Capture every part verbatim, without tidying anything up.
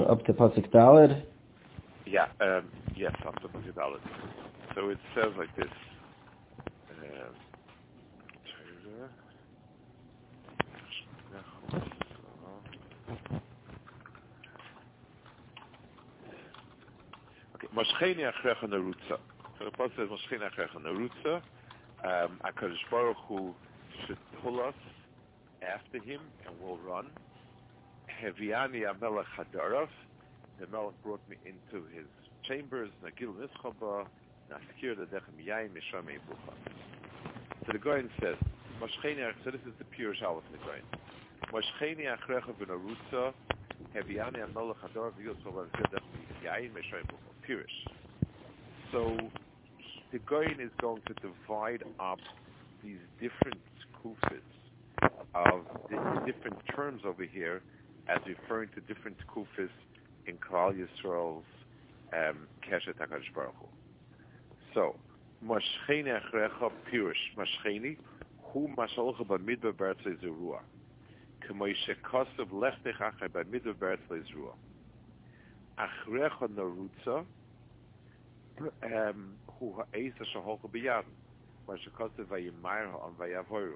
up to Pasuk Daled? Yeah, um, yes, up to Pasuk Daled. So it says like this. Um, okay, Moshcheni Achrecha Nerutza. So the Pasuk says Moshcheni Achrecha Nerutza. Um, HaKadosh Baruch Hu should pull us after him and we'll run. Heviani Amelech Hadarav. The Melech brought me into his chambers. Nagil Nischaba. Naskir the Dechem Yain Misham Ebucha. So the Goyen says, Moshcheni, so this is the pure Shalos in the Goyen. Moshcheni Achrecha V'Narutza. Heviani Amelech Hadarav. Yosov Dechem Yain Misham Ebucha. Purish. So the Goyen is going to divide up these different kufis of the different terms over here as referring to different kufis in Klal Yisrael's um, Keshet HaKadosh Baruch Hu. So, Moshcheni Achrecha Pirush. Moshcheni, Hu Masholcha B'Midbar B'Eretz Zerua. K'moi shekosav Lechtech Achai B'Midbar B'Eretz Zerua. Achrecha Narutza, Um, who ha'esa shaholcha b'yadin, v'shekotze v'yimayr ha'am v'yavoru,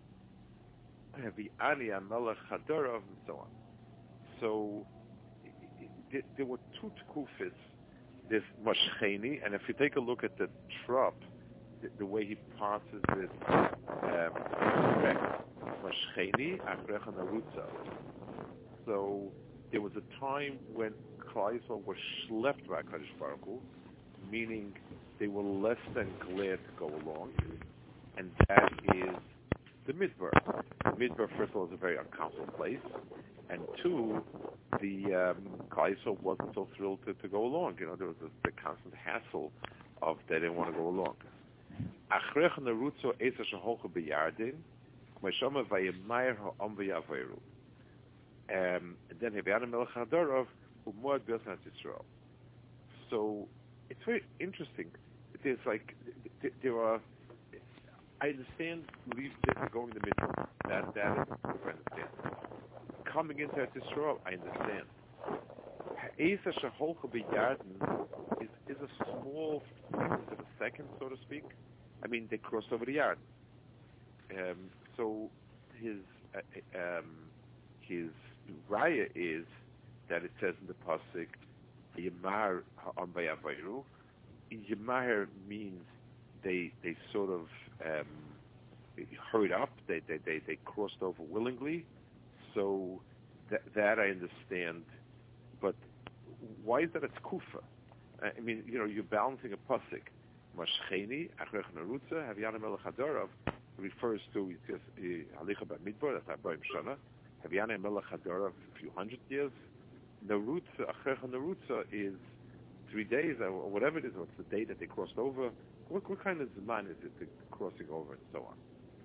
v'ani amelech chadarav, and so on. So th- there were two tkufis. There's Moshcheni, and if you take a look at the trop, the, the way he passes it, um, Moshcheni achrecha narutza. So there was a time when Klal Yisrael was schlepped by HaKadosh Baruch Hu, meaning they were less than glad to go along, and that is the Midbar. The Midbar, first of all, is a very uncomfortable place, and two, the um, Klal Yisrael wasn't so thrilled to, to go along. You know, there was a, the constant hassle of they didn't want to go along. Achrech nerutzo esa sheholcha b'yardin, meshama vayemayr ha'am v'yaveru. And then Heviana Melech Hadarav u'moad b'yosnat Yisrael. So it's very interesting. There's like, there are, I understand going in the middle. That, that is, I understand. Coming into Yisrael, I understand. Ha'esa sheholcha b'yardin is, is a small fraction of a second, so to speak. I mean, they crossed over the yard. Um, so his, uh, um, his raya is that it says in the pasuk, Yemar ha'am v'yavoru. Yemar means they they sort of um, hurried up. They, they they they crossed over willingly. So that that I understand. But why is that it's kufa? I mean, you know, you're balancing a pasuk. Moshcheni achrech narutza Heviana Melech Hadarav refers to just halicha b'midbar. That's Abraham Shana. Heviana Melech Hadarav a few hundred years. Narutza, Achrecha Narutza is three days or whatever it is. What's the day that they crossed over? What, what kind of Zman is it, the crossing over and so on?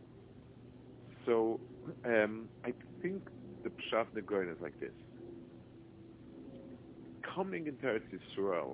So um, I think the Pshat Negoin is like this. Coming into Eretz Yisrael,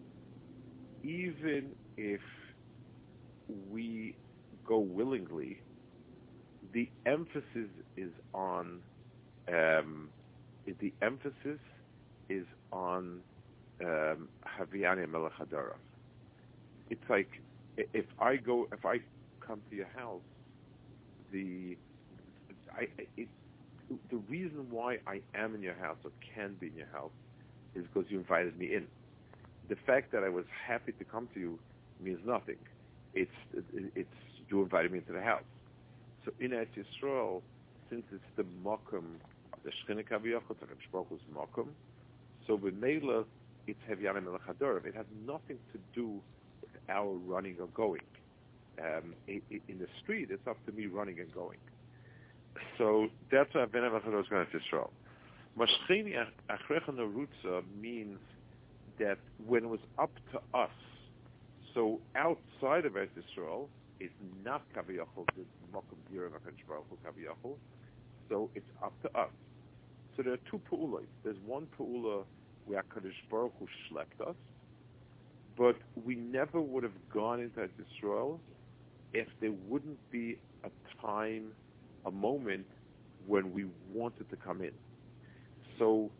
even if we go willingly, the emphasis is on um, the emphasis is on um, Haviani Melech Hadarav. It's like if I go, if I come to your house, the I, it, the reason why I am in your house or can be in your house is because you invited me in. The fact that I was happy to come to you means nothing. It's it's you invited me into the house. So in Eretz Yisrael, since it's the Mokum, the Shechina Kaviyachot, the Rebbe is Mokum, so with Mela, it's Heviana Melech Hadarav. It has nothing to do with our running or going. Um, it, it, in the street, it's up to me running and going. So that's why Ben Avachad is going to Yisrael. Moshcheni Achrecha Narutza means that when it was up to us, so outside of Eretz Yisrael, it's not Kaviyachol, the Mokum Dira HaKadosh Baruch Hu Kaviyachol, so it's up to us. So there are two Pu'ulah. There's one Pu'ulah where HaKadosh Baruch Hu schlepped us, but we never would have gone into Eretz Yisrael if there wouldn't be a time, a moment when we wanted to come in. So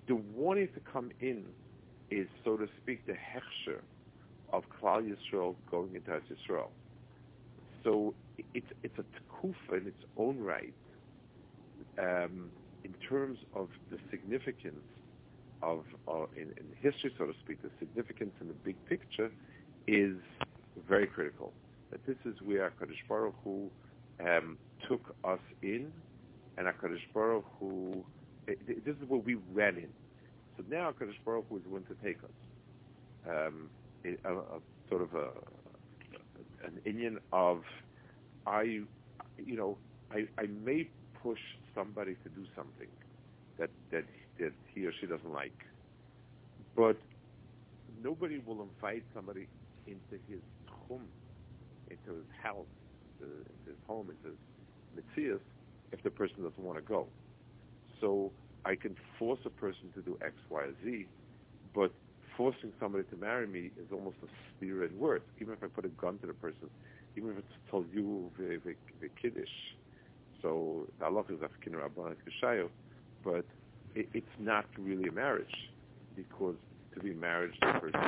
the warning to come in is, so to speak, the hechsher of Klal Yisrael going into Eretz Yisrael. So it's it's a tekufa in its own right, um, in terms of the significance of, uh, in, in history, so to speak, the significance in the big picture is very critical. That this is where HaKadosh Baruch Hu um, took us in, and HaKadosh Baruch Hu, it, this is where we ran in. So now HaKadosh Baruch Hu is going to take us. Um, a, a, sort of a, an Indian of, I, you know, I, I may push somebody to do something that, that that he or she doesn't like, but nobody will invite somebody into his home, into his house, into, into his home, into his mitzias, if the person doesn't want to go. So I can force a person to do X, Y, or Z, but forcing somebody to marry me is almost a steer in words. Even if I put a gun to the person, even if it's told you the kiddush, so the halach is afkin rabbanan kishayo, but it, it's not really a marriage, because to be married, the person.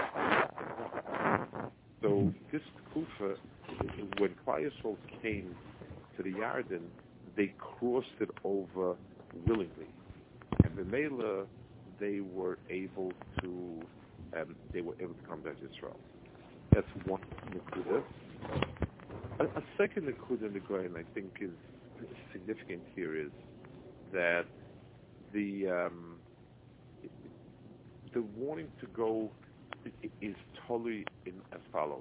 So this kufa, when Klal Yisrael came to the Yarden, they crossed it over willingly, and B'meila they were able to. Um, they were able to come to Israel. That's one nekuda. A, a second nekuda in the Goyen, I think, is significant here is that the um, the warning to go is totally in as follows.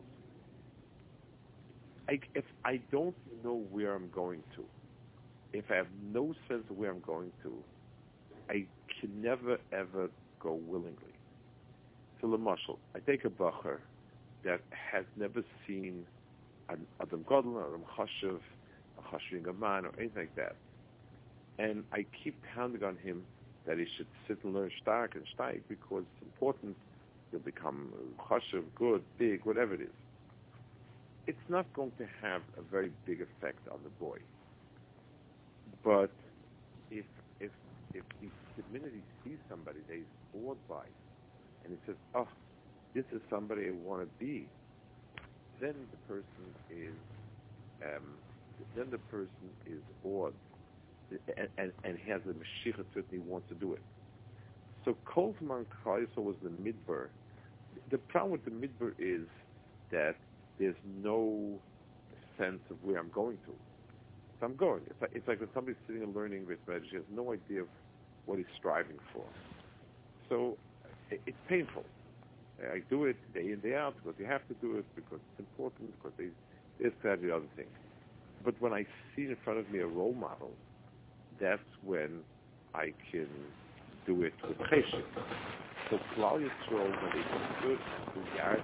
I, if I don't know where I'm going to, if I have no sense of where I'm going to, I can never ever go willingly. So, l'mashal, I take a bacher that has never seen an Adam Gadol, or Adam Chashiv, a Chashiving man, or anything like that, and I keep pounding on him that he should sit and learn stark and steig, because it's important. He'll become Chashiv, good, big, whatever it is. It's not going to have a very big effect on the boy. But if if if he, the minute he sees somebody that he's awed by, and he says, "Oh, this is somebody I want to be," then the person is, um, then the person is awed, and, and, and he has a meshichet to it, and he wants to do it. So Kol Zman Klal Yisrael was the midbar. The problem with the midbar is that there's no sense of where I'm going to. So I'm going. It's like, it's like when somebody's sitting and learning with Red, he has no idea of what he's striving for. So it, it's painful. I do it day in, day out, because you have to do it, because it's important, because they, this, that, the other thing. But when I see in front of me a role model, that's when I can do it with cheshik. So Klal Yisrael, when they stood the yard,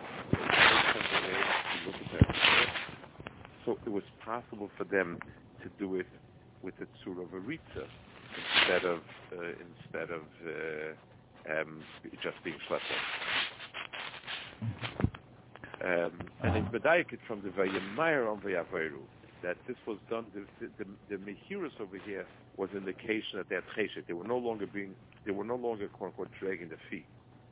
they look at that. So it was possible for them to do it with the tzur of a ritza instead of uh, instead of uh, um, just being schlepped. Um, and it's medayik from the Vayemayir on Vayavaru that this was done. The the, the, the Mehirus over here was an indication that they had cheshek. They were no longer being. They were no longer quote unquote dragging the feet.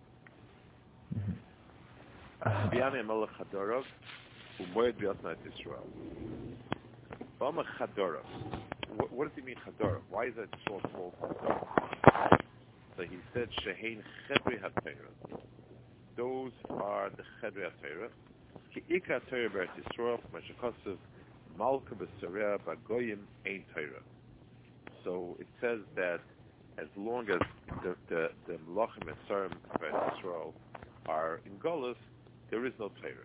Biane Melech Hadorov u'moed b'yatnat Yisrael. Bama Chadorov. What, what does he mean Chadorov? Why is that so called Chadorov? So he said Shehein Chedri HaTeirah. Those are the Chedri HaTeirah. Ki Ika Teirah B'Eretz Yisrael, Meshachosiv, Malka B'Sareah B'Goyim Ein Teirah. So it says that as long as the the the Melachim and Sarim of Eretz Yisrael are in Golus, there is no Teirah.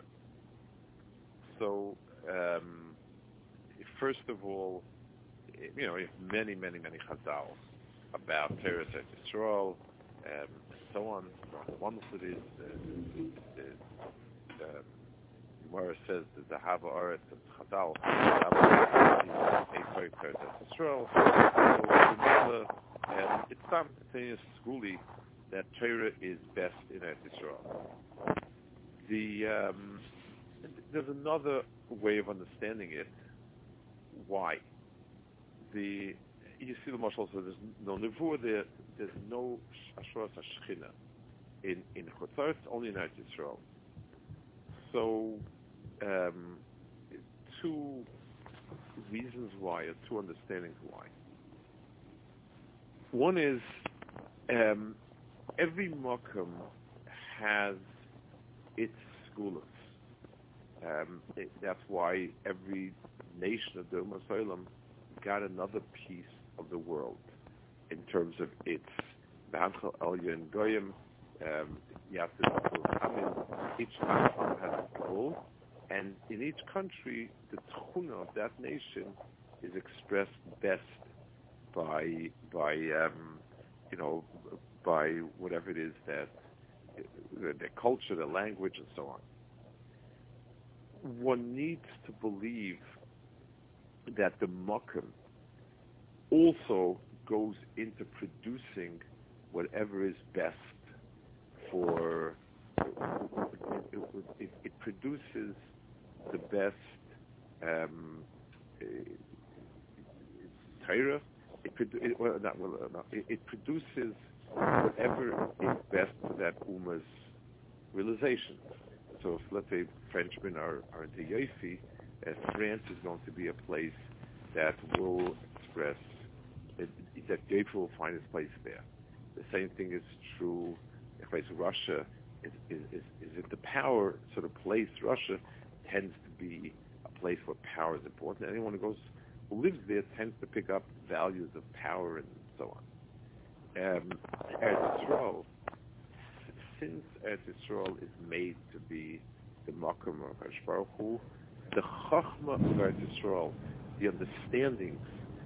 So um, first of all, you know, you have many, many, many Chazal about Teirah Eretz Yisrael, um, and so on. How wonderful it is. The, the, the Gemara says that the Hava Aretz and Chazal Teirah Eretz Yisrael. So um, it's simultaneous schooly that Torah is best in Eretz Yisrael. The um, there's another way of understanding it. Why? The you see the marshal says there's no nevuah there. there's no Ashras Hashchina in in Chutz, only in Eretz Yisrael. So, um, two reasons why, or two understandings why. One is um, every Mokum has its schools. Um, it, that's why every nation of the Ummah Solam got another piece of the world in terms of its B'Hamchel Elya and Goyim. Um, each Macham has its goal, and in each country, the tchuna of that nation is expressed best by by um, you know by whatever it is that their culture, their language, and so on. One needs to believe that the Mokum also goes into producing whatever is best for it, it, it produces the best um, Torah. It, it, well, not, well, no, it, it produces whatever is best for that Ummah's realization. So if, let's say, Frenchmen are, are into Yofi, uh, France is going to be a place that will express, it, that Yofi will find its place there. The same thing is true if place Russia is, is, is, is in the power sort of place. Russia tends to be a place where power is important. Anyone who goes, who lives there tends to pick up values of power and so on. Um, Eretz Yisrael, since Eretz Yisrael is made to be the Makom of Hakadosh Baruch Hu, the Chachma of Eretz Yisrael, the understandings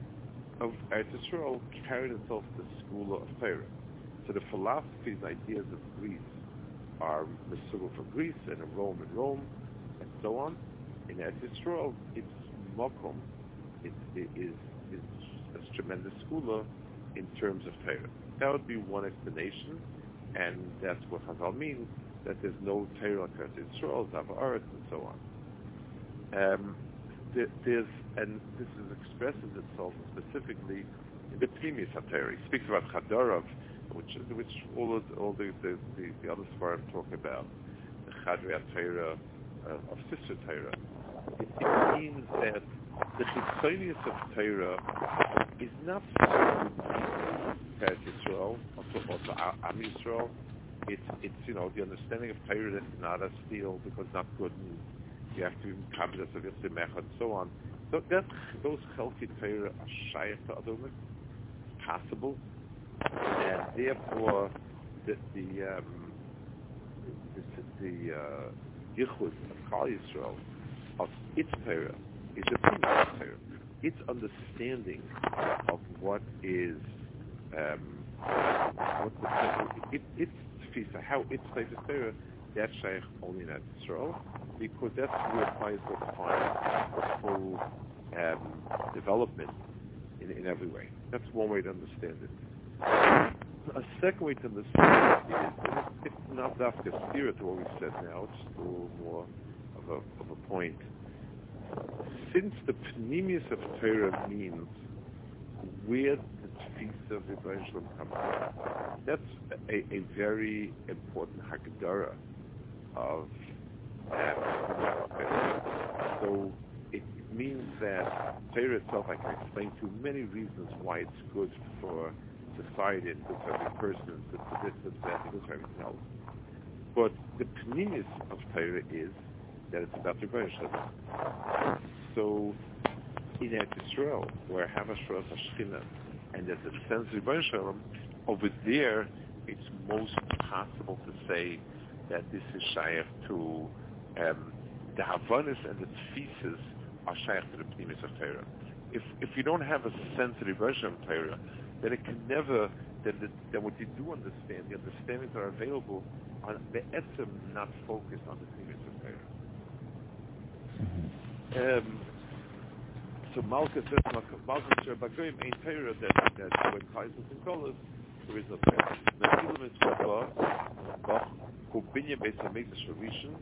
of Eretz Yisrael carried itself to the school of Torah. So the philosophies, ideas of Greece are Mesugal for Greece, and in Rome and Rome, and so on. In Eretz Yisrael, its Makom it, it is is a tremendous school in terms of Torah. That would be one explanation, and that's what Chazal means, that there's no Torah like Eretz Yisrael, Zav Haaretz, and so on. Um, there, there's, and this is expresses itself specifically in the Pnimis HaTorah. He speaks about Chadarav, which which all of, all the the, the, the other Sfarim talk about, the Chadrei HaTorah uh, of Sister Torah. It, it means that the Chitzonius of Torah is not so Eretz Yisrael, also also Am Yisrael. It's it's you know the understanding of Torah that's not a steal because not good, and you have to be confident of Yitzhak Mechad and so on. So that those Chelki Torah are shaykh to other women, possible, and therefore the the um, the, the uh, Yichud of Klal Yisrael of its Torah is a Pnimis Torah. Its understanding of what is um, what the, it, its tefisa, how its place is Torah, that's shaykh only in Israel, because that's where Klal will find the full um, development in, in every way. That's one way to understand it. A second way to understand it is, and it's, it's not that the spirit to what we said now, it's a little more of a, of a point. Since the Pnimius of Torah means where the tefisa of Rebbeinu Shalom comes from, that's a, a very important Hagdara of um, so it, it means that Torah itself, I can explain to many reasons why it's good for society and good for every person, and good for this, good for that, and good for everything else. But the Pnimius of Torah is that it's about Rebbeinu Shalom. So in Eretz Yisrael, where I have a Shras Hashchina, and there's a sense of Rebbeinu Shalom, over there, it's most possible to say that this is shaykh to um, the Havanas and the Tfises are shaykh to the Pnimis of Torah. If if you don't have a sense of Rebbeinu Shalom Torah, then it can never, then, the, then what you do understand, the understandings are available on the etzem, not focused on the Pnimis of Torah. Um, so Malka says, Malka says, Bagoyim ain't Torah that, that when Kaisos and Kolos, there is no Torah. Na'ilim is Rabba, Bach, Kubinya Besamesa Sharishan,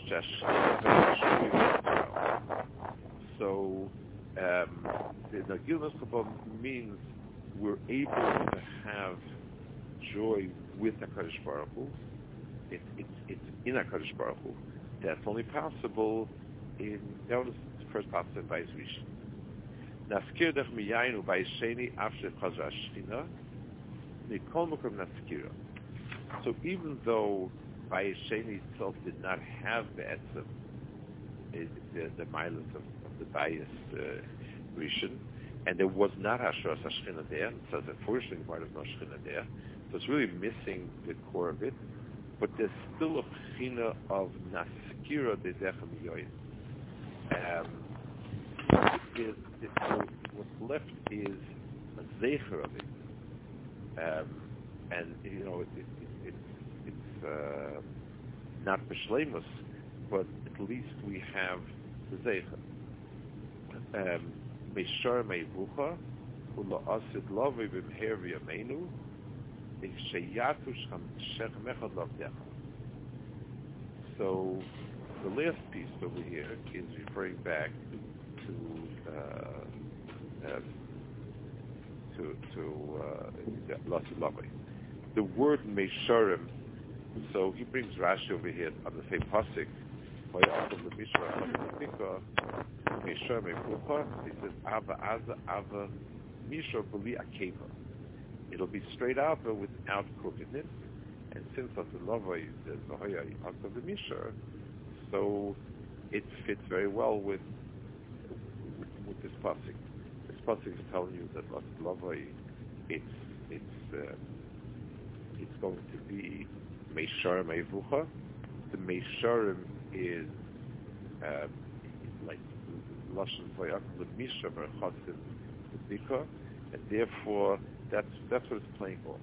So, um, the Na'ilim is Rabba means we're able to have enjoy with HaKadosh Baruch Hu. It, it's, it's in HaKadosh Baruch Hu. That's only possible in, that was the first part of Bayis Rishon. Naskir dech miyayinu Bayis Sheni after Chazar Shechina, Nikol Mokom Naskira. So even though Bayis Sheni itself did not have the etzem, the, the milas of, of the Bayis uh, Rishon, and there was not Hashras Hashchina there, it says unfortunately why there's no Shechina there, so it's really missing the core of it, but there's still a China of Naskira Dedechem Yoyin. Um, is, is, so what's left is a Zecher of it. Um, and, you know, it, it, it, it's it's uh, not B'Shleimus, but at least we have the Zecher. Um, Meishar Meivucha, Ula Asid Lavi B'Mher V'Yameinu, so the last piece over here is referring back to uh, uh, to to uh, the word Meisharim. So he brings Rashi over here on the same pasuk. He says Ava Aza Ava Mishor Bali Akeva. It'll be straight out but without crookedness. And since Asulavai is the Hoya of the Mishar, so it fits very well with with this pasuk. This pasuk is telling you that Asulavai, it's it's uh, it's going to be Meishar Meivucha. The Meisharim is uh, like Lashon Vayak the Mishar Berchasim Bika, and therefore that's that's what it's playing off.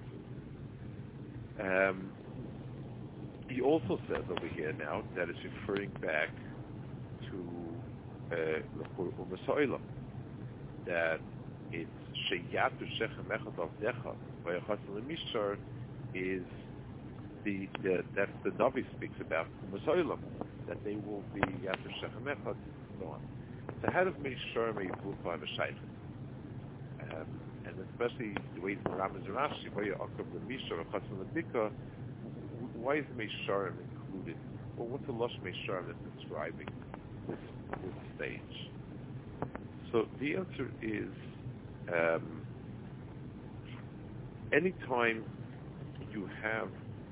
Um, he also says over here now that it's referring back to L'chur U'Mesoilam, that it's Sheyatu Shechem Echad Avdecha Vayachasim L'Mishar is the, the that's the Navi speaks about U'Mesoilam, that they will be Yatu Shechem Echad and so on. So how does Meishar Meivucha have a shaykh? Um, and especially the way the Ram is Rashi, why Akav the Mishar or Chatzon Lebika, why is Meisharim included? Well, what's the Lush Meisharim that's describing this, this stage? So the answer is, um, anytime you have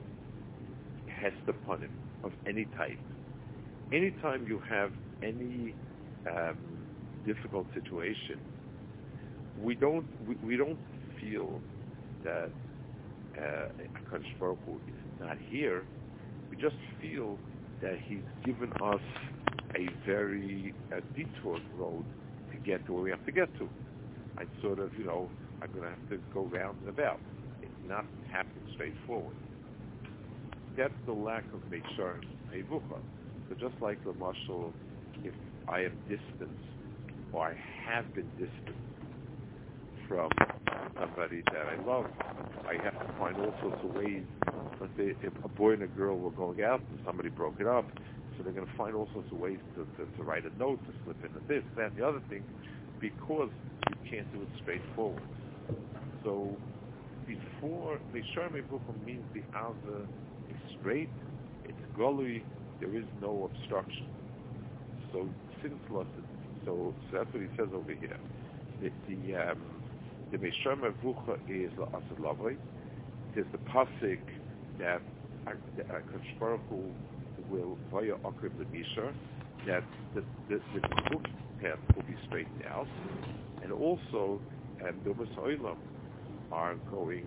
Hester Panim of any type, anytime you have any um, difficult situation, we don't we, we don't feel that uh, HaKadosh Baruch Hu is not here. We just feel that He's given us a very uh, detoured road to get to where we have to get to. I sort of, you know, I'm going to have to go round and about. It's not happening straightforward. That's the lack of Meishar Meivucha. So just like the Mashal, if I am distant, or I have been distant from somebody that I love, I have to find all sorts of ways. Let's say if a boy and a girl were going out and somebody broke it up, so they're going to find all sorts of ways to, to, to write a note, to slip in a this, that, and the other thing, because you can't do it straightforward. So before, Meishar Meivucha means the Ava is straight, it's golui, there is no obstruction. So since so, so that's what he says over here. The, the um, The Meishar Meivucha is Asad Lavai. There's the pasuk that HaKadosh Baruch Hu will via Akrib the Mishar, that the the, the crooked path will be straightened out, and also um, the Umas Olam are going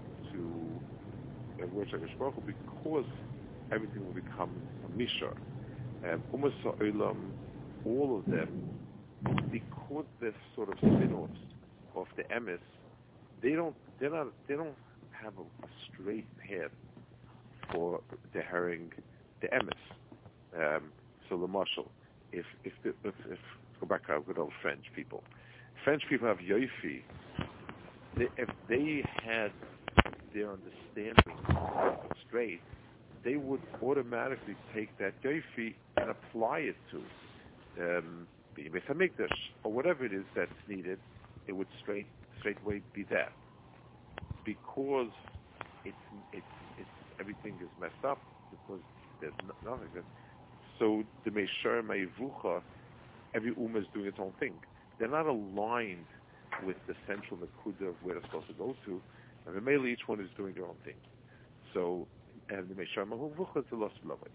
to uh, worship HaKadosh Baruch Hu because everything will become a Mishar. Um, Umas Olam, all of them, because they're sort of spin-offs of the emes, they don't they not they don't have a, a straight path for the herring the emes. Um, so the marshal, if if, the, if if go back to our good old French people, French people have yoifi. They, if they had their understanding straight, they would automatically take that yoifi and apply it to um, the Beis Hamikdash or whatever it is that's needed. It would straight straightway be that, because it's it's it's everything is messed up because there's no, nothing. That, so the Meishar Meivucha, every ummah is doing its own thing. They're not aligned with the central Nakuda of where they're supposed to go to. And mainly each one is doing their own thing. So, and the Meishar Meivucha is the lost Lavai.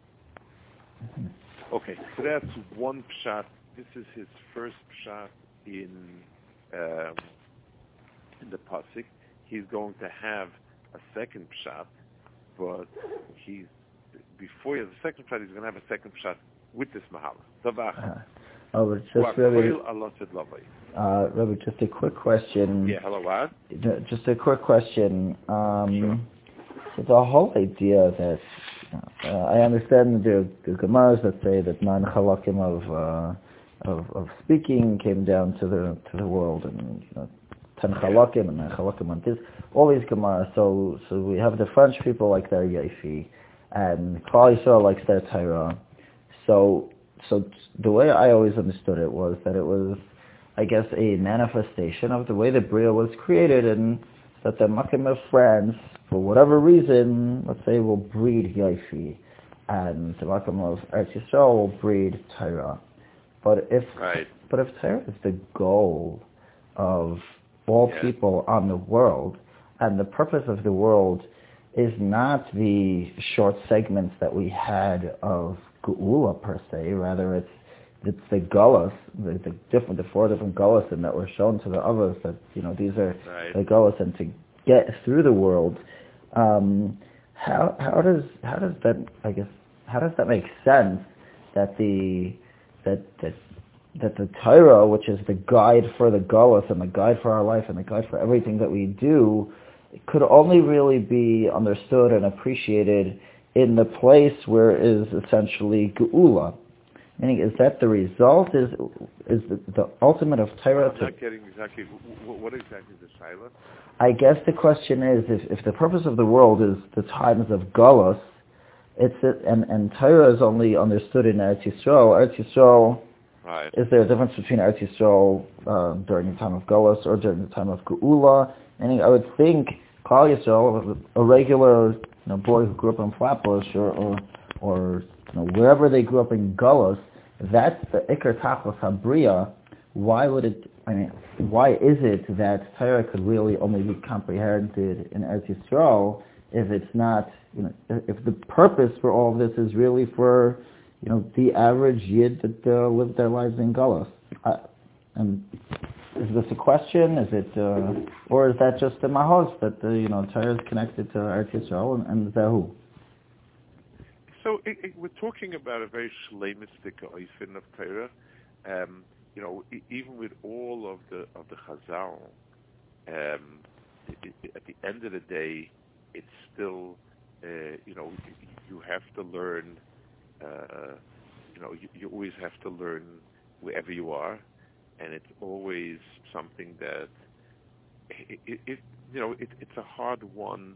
Okay, so that's one pshat. This is his first pshat in um, in the pasuk. He's going to have a second pshat, but he's before he has a second pshat, he's going to have a second pshat with this mahala. Uh, oh, but just really, uh, Rabbi, just a quick question. Yeah, hello, what? Just a quick question. Um, sure. So the whole idea that uh, I understand the, the Gemaras that say that nine halakim of, uh, of of speaking came down to the to the world, and you know, ten halakim and nine halakim on this. All these Gemaras. So so we have the French people like their Yefi, and Klal Yisrael likes their Torah. So so the way I always understood it was that it was, I guess, a manifestation of the way the Bria was created, and that the Makim of France, for whatever reason, let's say, will breed Yaifi, and the Makim of Eretz Yisrael will breed Torah. But if right. but if Torah is the goal of all yeah. people on the world, and the purpose of the world is not the short segments that we had of Geula per se, rather it's it's the Gullus, the, the different, the four different Gullus that were shown to the others that, you know, these are right. the Gullus, and to get through the world, um, how how does how does that I guess how does that make sense that the that that that the Torah, which is the guide for the Gullus and the guide for our life and the guide for everything that we do, could only really be understood and appreciated in the place where it is essentially Geula? Meaning, is that the result? Is is the, the ultimate of Torah? I'm not getting exactly, what, what exactly is the Shaila? I guess the question is, if, if the purpose of the world is the times of Galus, it's it, and, and Torah is only understood in Eretz Yisrael. Eretz Yisrael, right. Is there a difference between Eretz Yisrael uh, during the time of Galus or during the time of Geula? Meaning, I would think Klal Yisrael, a regular you know, boy who grew up in Flatbush or, or, or you know, wherever they grew up in Galus, that's the Iker Tachlis Habriya. Why would it, I mean, why is it that Torah could really only be comprehended in Eretz Yisrael if it's not, you know, if the purpose for all of this is really for, you know, the average Yid that uh, lived their lives in Galus? Uh, and is this a question? Is it, uh, or is that just a mahos that, uh, you know, Torah is connected to Eretz Yisrael and, and Zahu? So it, it, we're talking about a very shleimistic oifen of Torah. Um, you know, e- even with all of the of the Chazal, um, it, it, at the end of the day, it's still, uh, you know, you have to learn. Uh, you know, you, you always have to learn wherever you are, and it's always something that it, it, it you know, it, it's a hard one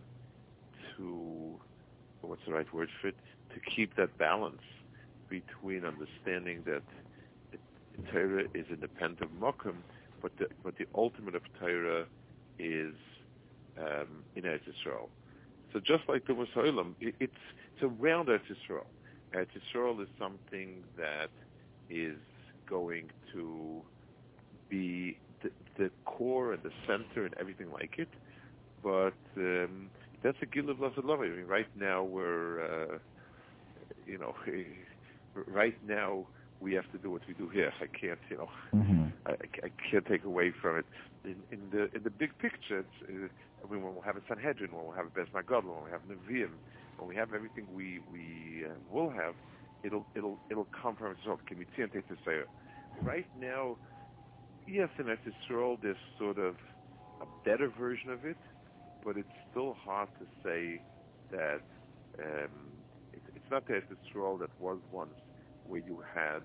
to, what's the right word for it, to keep that balance between understanding that Torah is independent of Mokum, but the, but the ultimate of Torah is um, in Eretz Yisrael. So just like the Musa'ilam, it, it's it's around Eretz Yisrael. Eretz Yisrael is something that is going to be the, the core and the center and everything like it, but um, that's a Gil of Lasad Lavai. I mean, right now we're, uh, you know, right now we have to do what we do here. I can't, you know, mm-hmm. I, I can't take away from it. In, in the in the big picture, it's, uh, I mean, when we'll have a Sanhedrin, when we'll have a Bez Magad, when we'll have Nevi'im, when we have everything we we uh, will have, it'll it'll it'll come from itself. Can we see to say it? Right now, yes, in Eretz Yisrael, there's sort of a better version of it, but it's still hard to say that um, it, it's not the Eretz Yisrael that was once, where you had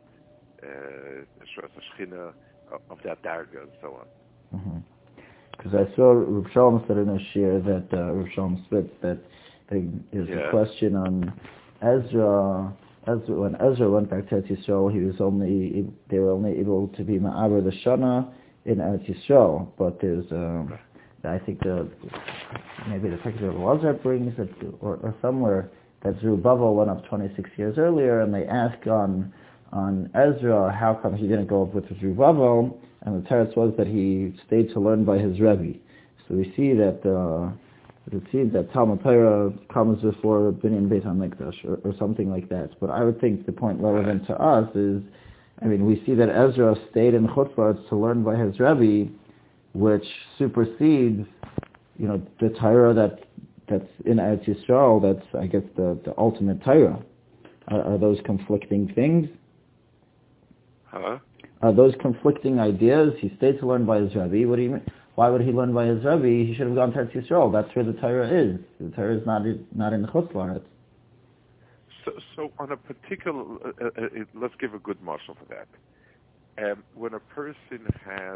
uh, a shechina of that darga and so on. Because mm-hmm. I saw Rav Shalom said in a shir that uh, Rav Shalom Spitz that there's yeah. a question on Ezra. Ezra. When Ezra went back to Eretz Yisrael, he was only they were only able to be ma'aber the shana in Eretz Yisrael, but there's um, I think the maybe the picture of Lazar brings it, or, or somewhere that Zerubbabel went up twenty-six years earlier, and they ask on on Ezra how come he didn't go up with Zerubbabel, and the teretz was that he stayed to learn by his Rebbe. So we see that uh, we see that Talmud Torah comes before Binyan Beit HaMikdash or, or something like that. But I would think the point relevant to us is, I mean, we see that Ezra stayed in Chutz La'aretz to learn by his Rebbe, which supersedes, you know, the Torah that that's in Eretz Yisrael. That's, I guess, the, the ultimate Torah. Are, are those conflicting things? Huh? Are those conflicting ideas? He stayed to learn by his Rebbe. What do you mean? Why would he learn by his Rebbe? He should have gone to Eretz Yisrael. That's where the Torah is. The Torah is not not in Chutz La'aretz. So, so on a particular, uh, uh, uh, let's give a good marshal for that. Um, when a person has,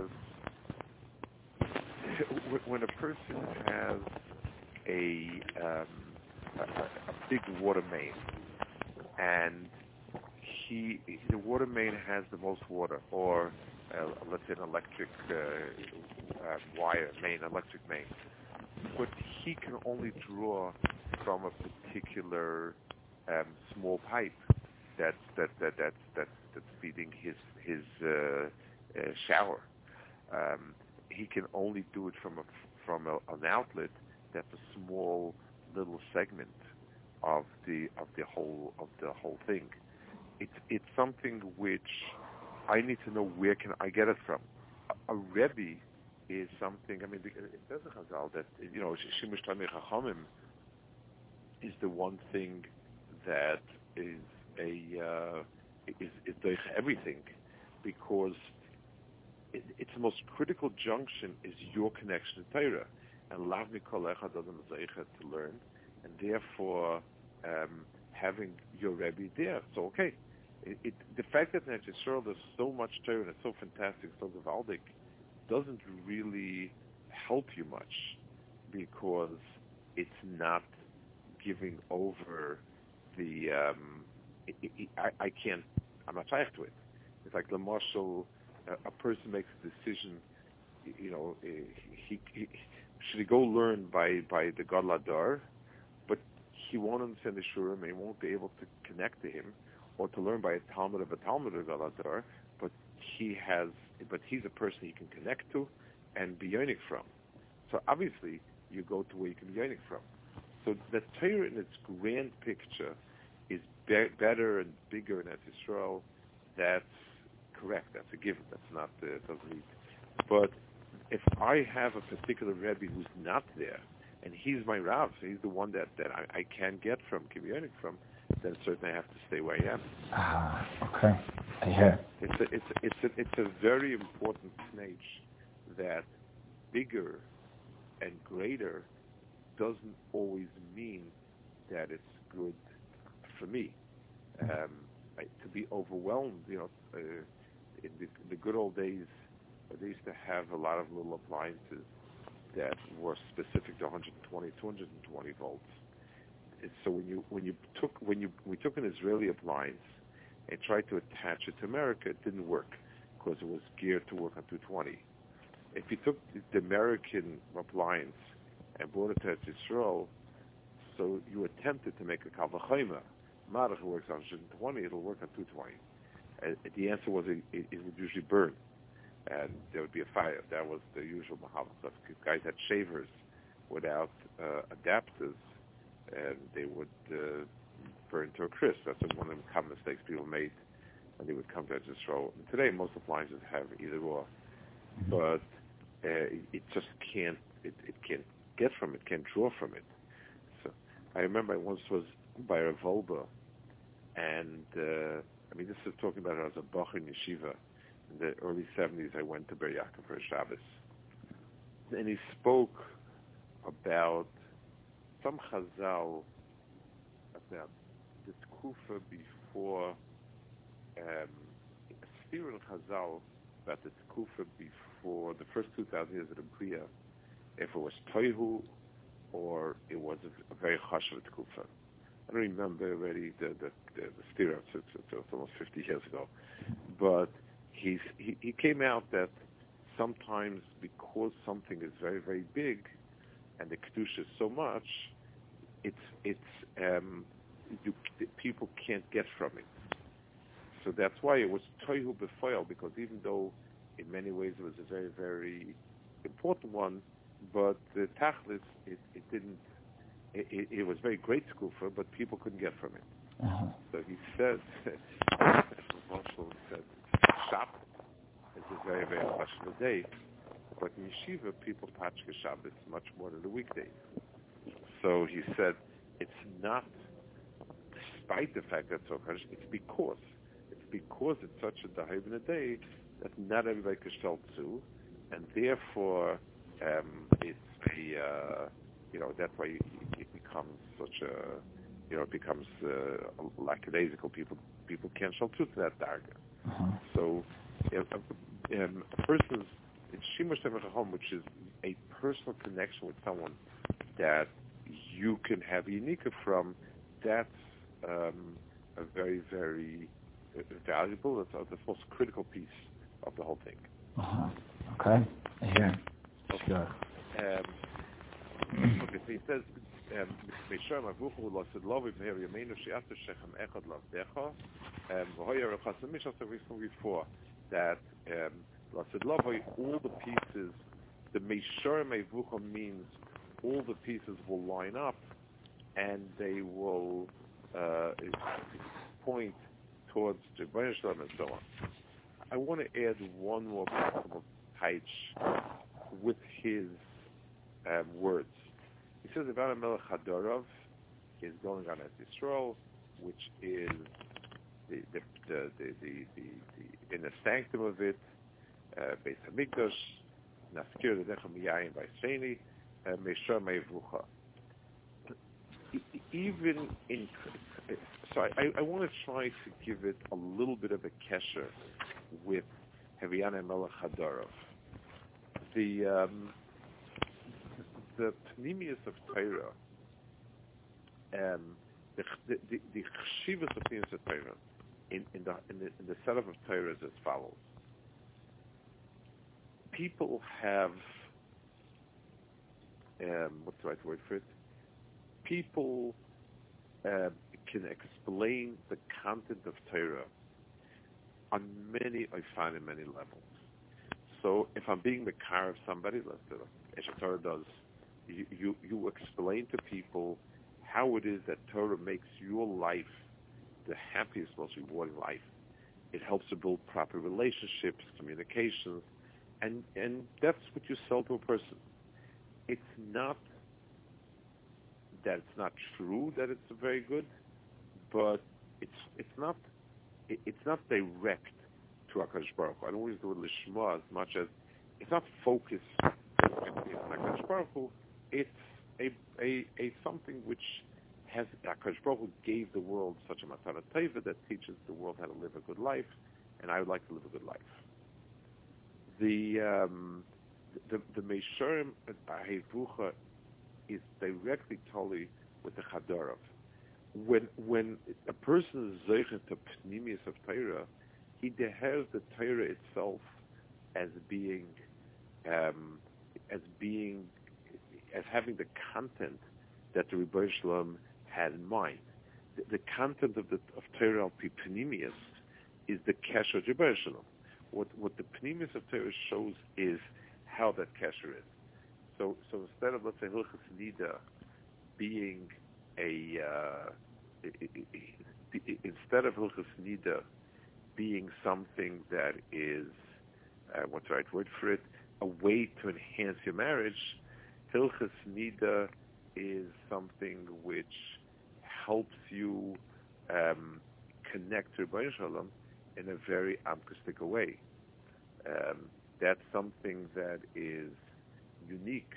when a person has a, um, a, a big water main, and he, the water main has the most water, or uh, let's say an electric uh, uh, wire main, electric main, but he can only draw from a particular Um, small pipe that's that that that's that's that's feeding his his uh, uh, shower. Um, he can only do it from a from a, an outlet that's a small little segment of the of the whole of the whole thing. It's it's something which I need to know where can I get it from. A, a Rebbe is something. I mean, it says in Chazal that, you know, Shimush Tamei Chachamim is the one thing that is a uh, is is doich everything, because it, it's the most critical junction is your connection to Torah, and lav mikol echad adam zeichet to learn, and therefore um, having your Rebbe there. So okay, it, it, the fact that in Yisrael there's so much Torah and it's so fantastic, so gewaldic, doesn't really help you much, because it's not giving over the um, it, it, I, I can't I'm not tied to it. It's like the marshal, a, a person makes a decision, you know, he, he should he go learn by by the Gadol Hador, but he won't understand the Shurim and he won't be able to connect to him, or to learn by a Talmud of a Talmud of Gadol Hador, but he has but he's a person he can connect to and be yearning from. So obviously you go to where you can be yearning from. So the Torah in its grand picture is be- better and bigger in Eretz Yisrael. That's correct. That's a given. That's not uh, doesn't need. But if I have a particular Rebbe who's not there, and he's my Rav, so he's the one that, that I, I can get from, can be earning from, then certainly I have to stay where I am. Ah, okay. I hear. It's a it's a, it's a, it's a very important stage that bigger and greater doesn't always mean that it's good for me. Um, I, to be overwhelmed, you know, uh, in the, the good old days, they used to have a lot of little appliances that were specific to one twenty, two twenty volts. And so when you when you took when you we took an Israeli appliance and tried to attach it to America, it didn't work because it was geared to work on two twenty. If you took the American appliance and brought it to Israel, so you attempted to make a kal v'chomer, Marach works on one twenty, it'll work on two twenty. Uh, the answer was it, it, it would usually burn, and there would be a fire. That was the usual mahalach. If guys had shavers without uh, adapters, and they would uh, burn to a crisp. That's one of the common mistakes people made when they would come to Israel. And today, most appliances have either or, but uh, it, it just can't. It, it can't get from it. Can't draw from it. So I remember I once was by a Volba, and uh, I mean, this is talking about it as a Bach in Yeshiva. In the early seventies, I went to Ber Yaakov for Shabbos, and he spoke about some Chazal, about the Tkufa before, um, a sphere in Chazal about the Tkufa before the first two thousand years of the Bria, if it was Toihu or it was a, a very Chashav Tkufa. I don't remember already the the the, the steer. It's, it's, it's almost fifty years ago, but he's, he he came out that sometimes because something is very, very big, and the kedusha is so much, it's it's um, you, people can't get from it. So that's why it was toihu b'foil, because even though in many ways it was a very, very important one, but the tachlis, it, it didn't, it, it, it was very great skufa, but people couldn't get from it. Uh-huh. So he said, Marshall said, Shabbat is a very, very special day, but in yeshiva, people patchka Shabbos much more than the weekdays. So he said, it's not despite the fact that it's so harsh, it's because. It's because it's such a dahiv in a day that not everybody can shell to, and therefore um, it's a, uh, you know, that's why it, it becomes such a, you know, it becomes uh, lackadaisical. People people can't shell to that darga. Uh-huh. So um, um, a person's, it's shimush home, which is a personal connection with someone that you can have unika from, that's um, a very, very uh, valuable, it's uh, the most critical piece of the whole thing. Uh-huh. Okay. Yeah. Okay. Sure. Um, okay, so he says, um, we saw before that um, all the pieces, the Meishar Mevucha means all the pieces will line up and they will uh, point towards the Rebbeinu Shalom and so on. I want to add one more possible taich with his um, words. He says about Melech Hadorov is going on at Yisrael, which is the the the the, the, the, the inner sanctum of it, uh, Beis Hamikdash, Naskir the Dechem Yayin by Sheni, Meishar Mevucha. Even in, so I, I want to try to give it a little bit of a kesher with Heviana Melech Hadorov. The um, the Pnimius of Torah, um, the the the, the Chshivas of Pnimius of Torah in, in the in the in the setup of Torah is as follows. People have um, what's the right word for it? People uh, can explain the content of Torah on many, I find, in many levels. So if I'm being the car of somebody, let's do it, as Torah does, you, you, you explain to people how it is that Torah makes your life the happiest, most rewarding life. It helps to build proper relationships, communications, and, and that's what you sell to a person. It's not that it's not true that it's very good, but it's it's not it, it's not direct to HaKadosh Baruch Hu. I don't always do it lishma as much as it's not focused on HaKadosh Baruch Hu. It's a, a a something which has HaKadosh Baruch Hu gave the world such a matana teva that teaches the world how to live a good life, and I would like to live a good life. The um, the the Meisharim Hevucha is directly totally with the Chadorov. When when a person is zeichen to pnimius of Torah, he deheres the Torah itself as being um, as being as having the content that the Rebbeinu Shalom had in mind. The, the content of the of Torah pnimius is the kesher of Rebbeinu Shalom. What what the pnimius of Torah shows is how that kesher is. So, so instead of, let's say, Hilchos Nida being a, uh, instead of Hilchos Nida being something that is, uh, what's the right word for it, a way to enhance your marriage, Hilchos Nida is something which helps you um, connect to Rebbeinu Shalom in a very amkustic way. Um, that's something that is unique.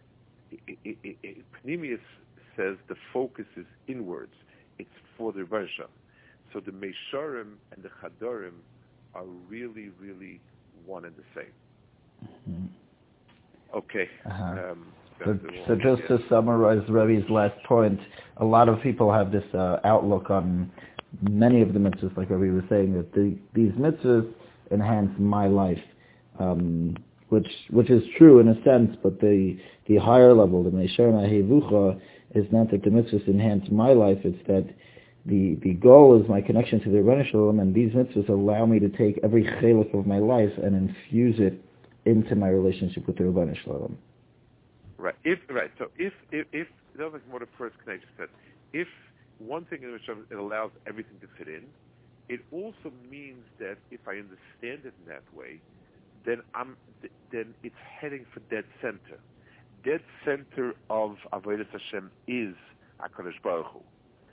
Pnimius says the focus is inwards. It's for the Rebbeinu Shalom. So the Meisharim and the Chadorim are really, really one and the same. Mm-hmm. Okay. Uh-huh. Um, so, so just yeah. to summarize Rebbe's last point, a lot of people have this uh, outlook on many of the mitzvahs, like Rebbe was saying, that the, these mitzvahs enhance my life. Um, which which is true in a sense, but the the higher level, the Meisher Hevucha, is not that the mitzvahs enhance my life, it's that the the goal is my connection to the Rebbeinu Shalom, and these mitzvahs allow me to take every chelik of my life and infuse it into my relationship with the Rebbeinu Shalom. Right. If right. So if if, if that was what the first connection said. If one thing in which it allows everything to fit in, it also means that if I understand it in that way, then I'm then it's heading for dead center. Dead center of Avodas Hashem is HaKadosh Baruch Hu.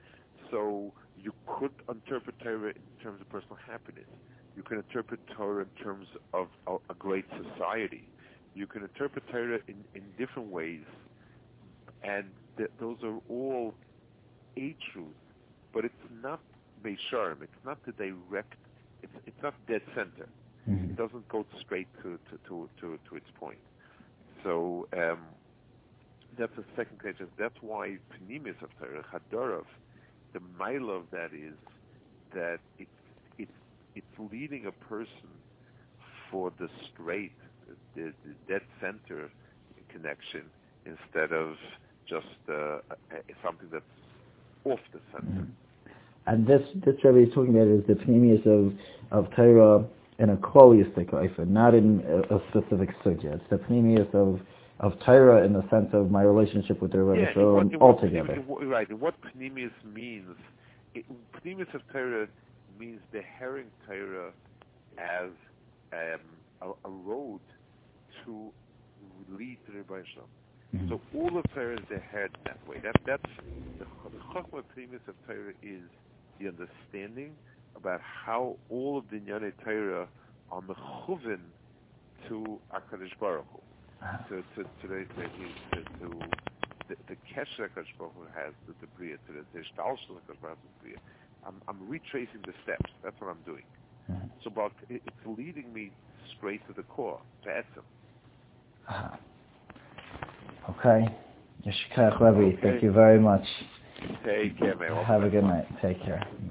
So you could interpret Torah in terms of personal happiness. You can interpret Torah in terms of a, a great society. You can interpret Torah in, in different ways, and th- those are all a truth, but it's not Meisharim. It's not the direct. It's it's not dead center. Mm-hmm. It doesn't go straight to to, to, to, to its point. So um, that's the second question. That's why Pnimis of Torah Chadorov, the mile of that is that it's it's it's leading a person for the straight, the, the dead center connection instead of just uh, something that's off the center. Mm-hmm. And this this Rebbe is talking about is the pneumius of of Torah in a holistic life, not in a, a specific sugya. It's the pneumius of of Torah in the sense of my relationship with the Rebbe yeah, Shalom in what, in what, altogether. In what, right. And what pneumius means, it, pneumius of Torah means the herring Torah as um, a, a road to lead to the Rebbe Shalom. Mm-hmm. So all of Torah is the head that way. That that's the Chachma Pnimis of Torah is the understanding about how all of the Inyanei Torah are mechuven to HaKadosh Baruch Hu, uh-huh. to to to the to, to the, the kesher HaKadosh Baruch Hu has to the Bria, to the the Shtal Shel HaKadosh Baruch Hu Bria. I'm I'm retracing the steps. That's what I'm doing. Uh-huh. So, but it, it's leading me straight to the core, to Etzem. Uh-huh. Okay. Yeshikach Rebbe, thank you very much. Take care, man. Have a good night. Take care.